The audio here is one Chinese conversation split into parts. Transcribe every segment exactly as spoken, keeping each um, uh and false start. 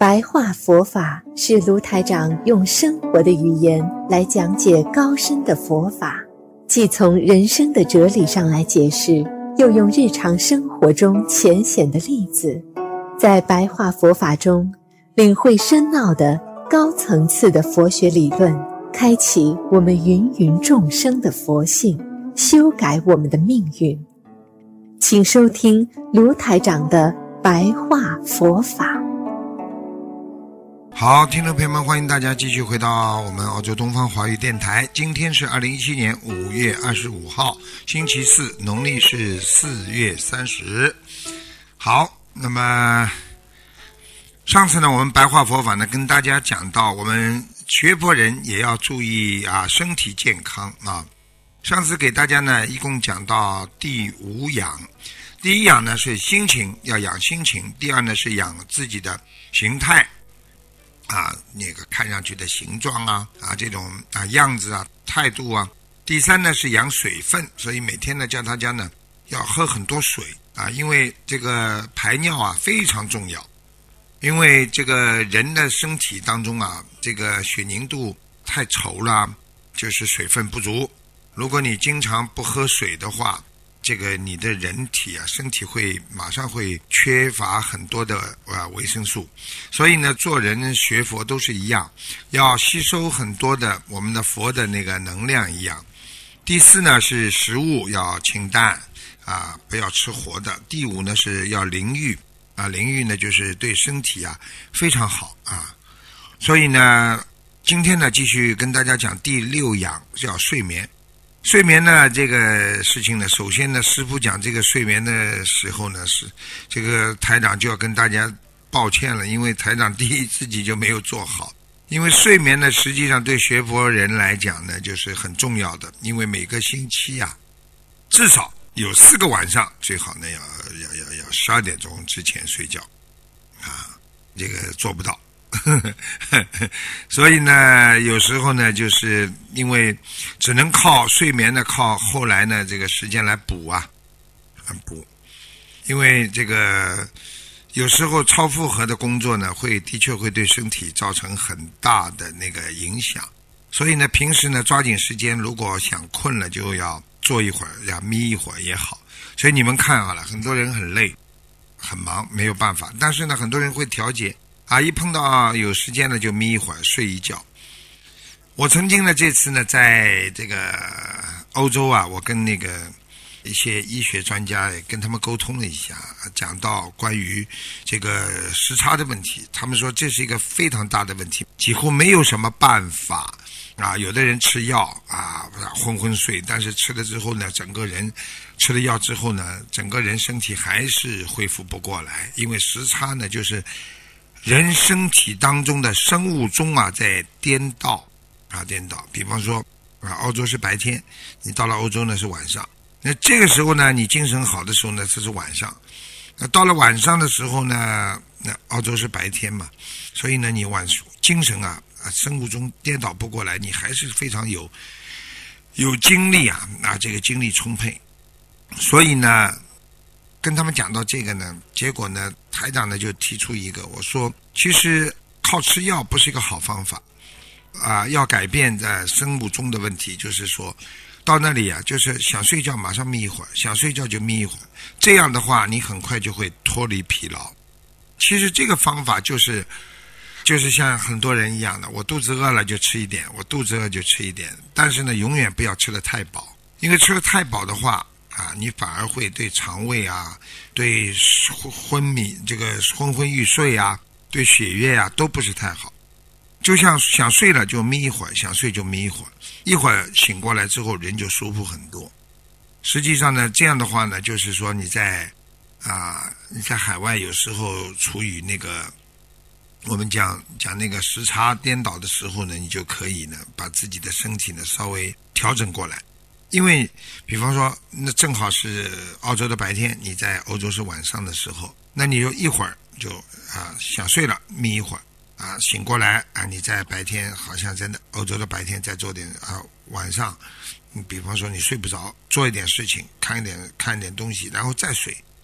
白话佛法是卢台长用生活的语言来讲解高深的佛法，既从人生的哲理上来解释，又用日常生活中浅显的例子，在白话佛法中领会深奥的高层次的佛学理论，开启我们芸芸众生的佛性，修改我们的命运。请收听卢台长的白话佛法。 好，听众朋友们，欢迎大家继续回到我们澳洲东方华语电台。今天是二零一七年五月二十五号，星期四，农历是四月三十。好，那么上次呢，我们白话佛法呢，跟大家讲到，我们学佛人也要注意啊，身体健康啊。上次给大家呢，一共讲到第五养。第一养呢是心情，要养心情；第二呢是养自己的形态。啊，那个看上去的形状啊，啊这种啊样子啊，态度啊。第三呢是养水分，所以每天呢叫大家呢要喝很多水啊，因为这个排尿啊非常重要。因为这个人的身体当中啊，这个血凝度太稠了，就是水分不足。如果你经常不喝水的话，这个你的人体啊，身体会马上会缺乏很多的啊维生素，所以呢，做人学佛都是一样，要吸收很多的我们的佛的那个能量一样。第四呢是食物要清淡啊，不要吃活的。第五呢是要淋浴啊，淋浴呢就是对身体啊非常好啊。所以呢，今天呢继续跟大家讲第六养，叫睡眠。睡眠呢这个事情呢，首先呢师父讲这个睡眠的时候呢，是这个台长就要跟大家抱歉了，因为台长第一自己就没有做好。因为睡眠呢实际上对学佛人来讲呢就是很重要的，因为每个星期啊至少有四个晚上最好呢要要要要十二点钟之前睡觉啊，这个做不到。所以呢有时候呢就是因为只能靠睡眠呢，靠后来呢这个时间来补啊补。因为这个有时候超负荷的工作呢会的确会对身体造成很大的那个影响，所以呢平时呢抓紧时间，如果想困了就要坐一会儿，要眯一会儿也好。所以你们看好了，很多人很累很忙没有办法，但是呢很多人会调节啊，一碰到有时间了就眯一会儿睡一觉。我曾经呢这次呢在这个欧洲啊，我跟那个一些医学专家也跟他们沟通了一下，讲到关于这个时差的问题。他们说这是一个非常大的问题，几乎没有什么办法啊。有的人吃药啊昏昏睡，但是吃了之后呢，整个人吃了药之后呢，整个人身体还是恢复不过来。因为时差呢就是人身体当中的生物钟啊在颠倒啊颠倒。比方说啊，澳洲是白天，你到了欧洲呢是晚上。那这个时候呢，你精神好的时候呢，这是晚上。那到了晚上的时候呢，那澳洲是白天嘛，所以呢，你晚精神啊啊生物钟颠倒不过来，你还是非常有有精力啊啊这个精力充沛。所以呢，跟他们讲到这个呢，结果呢台长呢就提出一个，我说其实靠吃药不是一个好方法啊，要改变在生物钟的问题，就是说到那里啊，就是想睡觉马上眯一会儿，想睡觉就眯一会儿，这样的话你很快就会脱离疲劳。其实这个方法就是就是像很多人一样的，我肚子饿了就吃一点，我肚子饿就吃一点，但是呢永远不要吃得太饱，因为吃得太饱的话啊，你反而会对肠胃啊，对昏迷这个昏昏欲睡啊，对血液啊都不是太好。就像想睡了就眯一会儿，想睡就眯一会儿，一会儿醒过来之后人就舒服很多。实际上呢这样的话呢，就是说你在啊你在海外有时候处于那个我们讲讲那个时差颠倒的时候呢，你就可以呢把自己的身体呢稍微调整过来。因为比方说那正好是澳洲的白天，你在欧洲是晚上的时候，那你就一会儿就啊想睡了眯一会儿啊，醒过来啊，你在白天好像在欧洲的白天再做点啊，晚上你比方说你睡不着，做一点事情，看一点看一点东西，然后再睡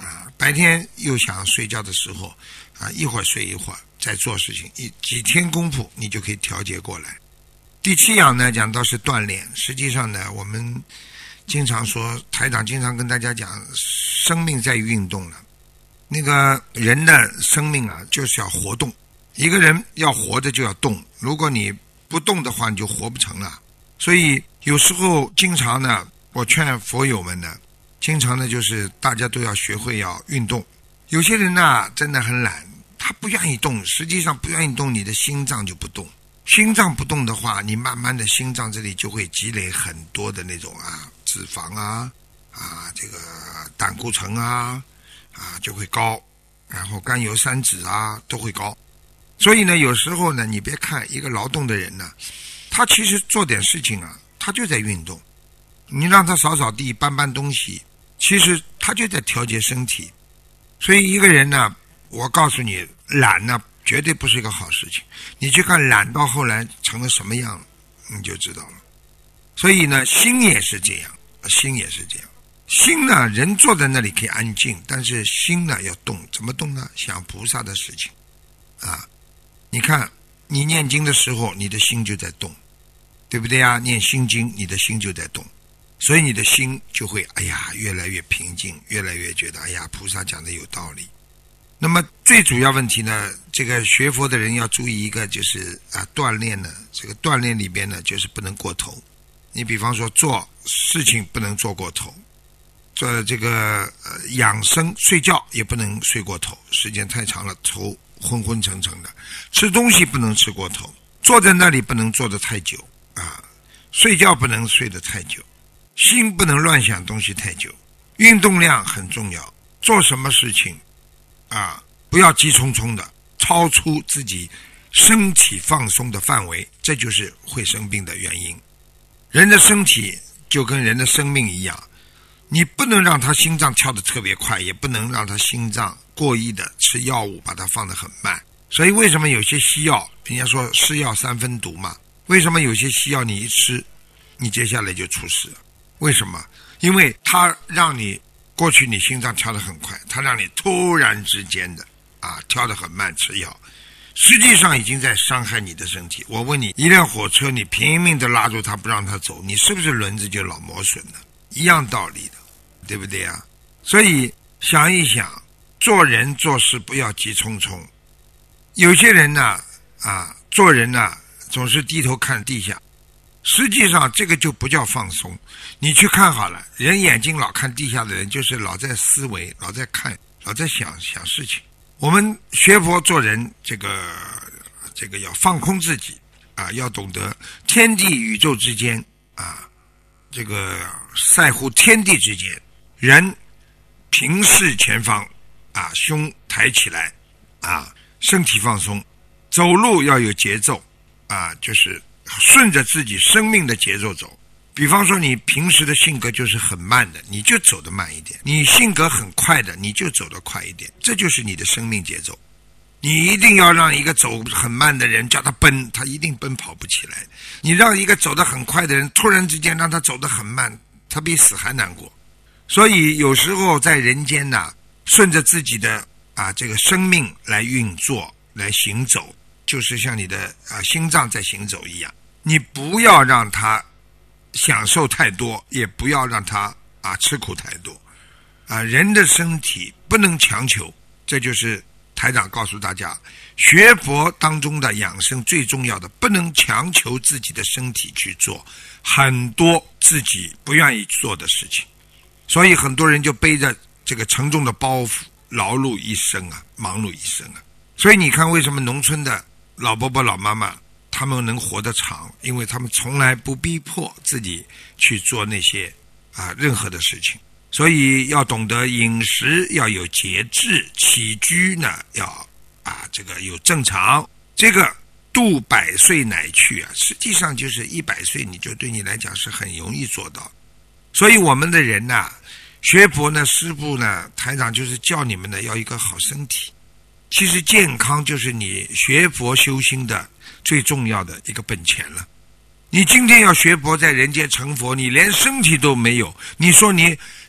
啊，白天又想睡觉的时候啊，一会儿睡一会儿再做事情，一几天功夫你就可以调节过来。第七样呢，讲到是锻炼。实际上呢，我们经常说，台长经常跟大家讲，生命在于运动了。那个人的生命啊，就是要活动。一个人要活着就要动，如果你不动的话，你就活不成了。所以有时候经常呢，我劝佛友们呢，经常呢就是大家都要学会要运动。有些人呢真的很懒，他不愿意动，实际上不愿意动，你的心脏就不动。心脏不动的话，你慢慢的心脏这里就会积累很多的那种啊脂肪啊啊这个胆固醇啊啊就会高，然后甘油三酯啊都会高。所以呢，有时候呢，你别看一个劳动的人呢，他其实做点事情啊，他就在运动。你让他扫扫地、搬搬东西，其实他就在调节身体。所以一个人呢，我告诉你，懒呢绝对不是一个好事情。你去看懒到后来成了什么样，你就知道了。所以呢，心也是这样，心也是这样。心呢，人坐在那里可以安静，但是心呢要动，怎么动呢？想菩萨的事情啊。你看，你念经的时候，你的心就在动，对不对啊？念心经，你的心就在动，所以你的心就会哎呀越来越平静，越来越觉得哎呀菩萨讲的有道理。那么最主要问题呢，这个学佛的人要注意一个，就是啊锻炼呢，这个锻炼里边呢，就是不能过头。你比方说做事情不能做过头，做这个呃养生睡觉也不能睡过头，时间太长了头昏昏沉沉的。吃东西不能吃过头，坐在那里不能坐得太久啊，睡觉不能睡得太久，心不能乱想东西太久。运动量很重要，做什么事情啊不要急匆匆的超出自己身体放松的范围，这就是会生病的原因。人的身体就跟人的生命一样，你不能让他心脏跳得特别快，也不能让他心脏过意的吃药物把它放得很慢。所以为什么有些西药，人家说是药三分毒嘛，为什么有些西药你一吃你接下来就出事了？为什么？因为它让你过去你心脏跳得很快，它让你突然之间的啊跳得很慢吃药，实际上已经在伤害你的身体。我问你，一辆火车你拼命的拉住它不让它走，你是不是轮子就老磨损了？一样道理的，对不对啊？所以想一想，做人做事不要急匆匆。有些人呢啊做人呢总是低头看地下，实际上这个就不叫放松。你去看好了，人眼睛老看地下的人，就是老在思维，老在看，老在想想事情。我们学佛做人，这个这个要放空自己啊，要懂得天地宇宙之间啊，这个在乎天地之间，人平视前方啊，胸抬起来啊，身体放松，走路要有节奏啊，就是顺着自己生命的节奏走。比方说你平时的性格就是很慢的，你就走得慢一点；你性格很快的，你就走得快一点。这就是你的生命节奏。你一定要让一个走很慢的人叫他奔，他一定奔跑不起来。你让一个走得很快的人突然之间让他走得很慢，他比死还难过。所以有时候在人间呢，顺着自己的啊这个生命来运作来行走，就是像你的啊心脏在行走一样。你不要让他享受太多，也不要让他啊吃苦太多啊。人的身体不能强求，这就是台长告诉大家，学佛当中的养生最重要的，不能强求自己的身体去做很多自己不愿意做的事情。所以很多人就背着这个沉重的包袱，劳碌一生啊，忙碌一生啊。所以你看，为什么农村的老伯伯老妈妈他们能活得长，因为他们从来不逼迫自己去做那些啊任何的事情。所以要懂得饮食要有节制，起居呢要啊这个有正常。这个度百岁乃去啊，实际上就是一百岁你就对你来讲是很容易做到。所以我们的人呐、啊，学佛呢，师父呢，台长就是教你们呢要一个好身体。其实健康就是你学佛修心的最重要的一个本钱了。你今天要学佛在人间成佛，你连身体都没有，你说你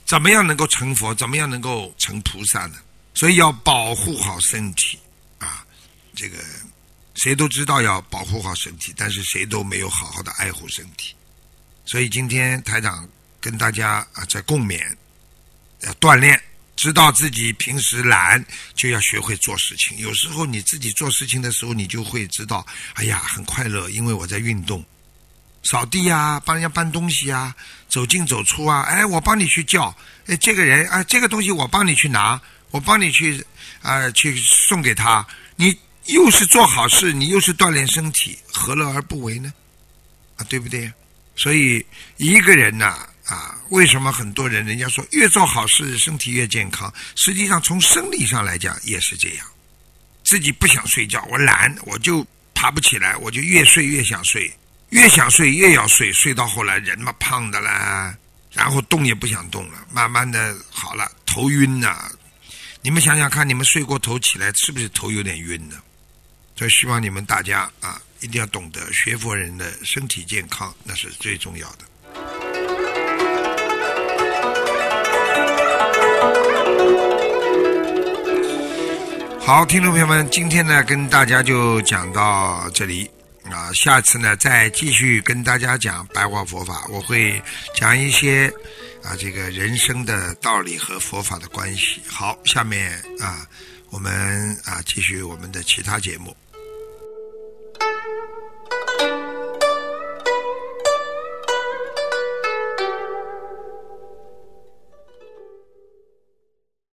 怎么样能够成佛？怎么样能够成菩萨呢？所以要保护好身体啊！这个谁都知道要保护好身体，但是谁都没有好好的爱护身体。所以今天台长跟大家啊在共勉，要锻炼，知道自己平时懒，就要学会做事情。有时候你自己做事情的时候，你就会知道，哎呀，很快乐，因为我在运动。扫地啊，帮人家搬东西啊，走进走出啊，哎，我帮你去叫，哎，这个人啊，这个东西我帮你去拿，我帮你去啊、呃、去送给他，你又是做好事，你又是锻炼身体，何乐而不为呢？啊，对不对？所以一个人呐 啊, 啊，为什么很多人人家说越做好事身体越健康？实际上从生理上来讲也是这样，自己不想睡觉，我懒，我就爬不起来，我就越睡越想睡。越想睡越要睡，睡到后来人嘛胖的啦，然后动也不想动了，慢慢的好了，头晕呐、啊。你们想想看，你们睡过头起来是不是头有点晕呢？所以希望你们大家啊，一定要懂得学佛人的身体健康，那是最重要的。好，听众朋友们，今天呢跟大家就讲到这里。啊，下次呢再继续跟大家讲白话佛法，我会讲一些啊这个人生的道理和佛法的关系。好，下面啊我们啊继续我们的其他节目。